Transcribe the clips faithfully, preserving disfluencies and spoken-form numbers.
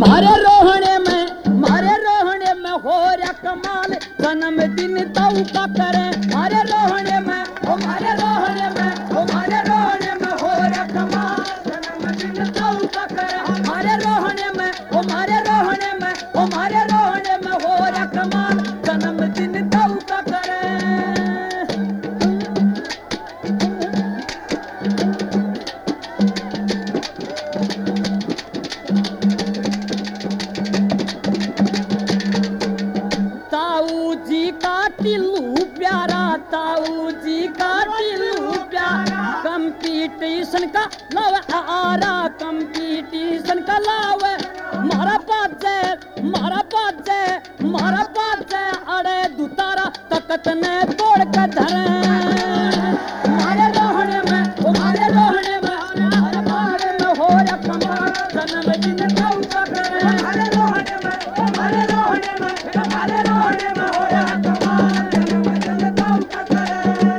मारे रोहने में मारे रोहने में हो रहा कमाल जन्मदिन ताऊ का करे मारे रोहने में ओ मारे रोहने में ओ मारे रोहने में हो रहा कमाल जन्मदिन ताऊ का करे मारे रोहने में ओ मारे रोहने में ओ मारे रोहने में हो रहा कमाल जन्मदिन ताऊ का करे ताऊ जी का टिल्लू प्यारा ताऊ जी का टिल्लू प्यारा कंपटीशन का लाव आरा कंपटीशन का लाव मारा पाचे मारा पाचे मारा पाचे अड़े दुतारा तकत ने तोड़ के धरे मारे रोहने में ओ मारे रोहने में मारे मारे में हो रहा कमाल जन्मदिन ताऊ का करे मारे रोहने में ओ मारे रोहने में मारे रोहने में हो रहा कमाल जन्मदिन ताऊ का करे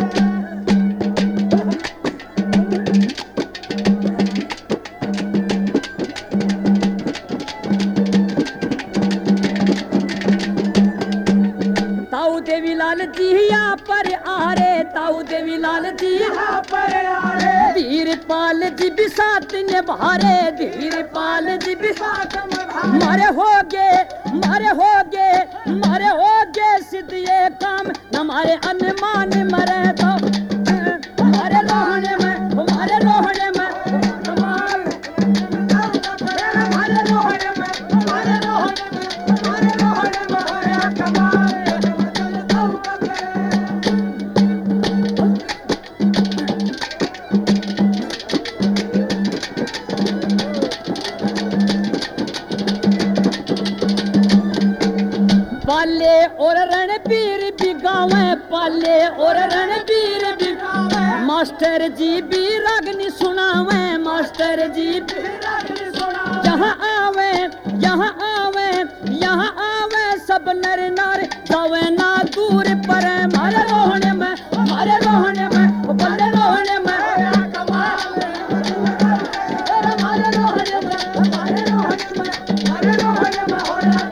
ताऊ देवी लाल जी यहाँ पर आ रे ताऊ देवी लाल जी यहाँ पर आ रे धीरपाल जी भी साथ ने भारे धीरपाल जी भी साथ मारे हो गे मारे हो गे मारे हो गे सिद्ध ये काम हमारे अनुमान मरे तो हमारे रोहने में हमारे रोहने में कमाल हमारे रोहने में हमारे रोहने में हमारे रोहने में हो रहा कमाल पाले और रणबीर भी गावे पाले और रणबीर भी गावे मास्टर जी भी रागनी सुनावे मास्टर जी भी रागनी सुनावे यहाँ आवे यहाँ आवे यहाँ आवे सब नर नार गावे ना दूर पर मारे रोहने में मारे रोहने में बल्ले रोहने में मारे रोहने में मारे रोहने में मारे रोहने में हो रहा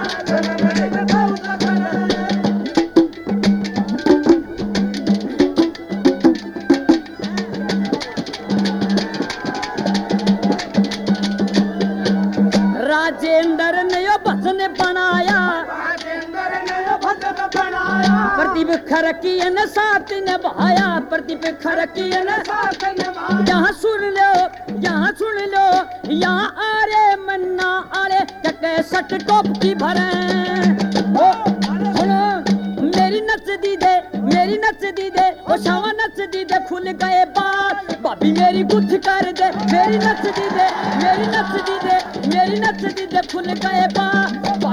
राजेंद्र ने यो भजन बनाया राजेंद्र ने यो भजन बनाया प्रदीप खरकी ने साथ निभाया प्रदीप खरकी ने साथ निभाया यहाँ सुन लो यहाँ सुन लो यहाँ आ रे मन्ना आ रे चके सट टोप की भरे ओ सुनो मेरी नच दी दे मेरी नच दी दे ओ शावा नच दी दे खुल गए बाल भाभी मेरी गुथ कर दे मेरी नच दी दे मेरी नच दी दे मेरी नच दी दे खुल गए बाल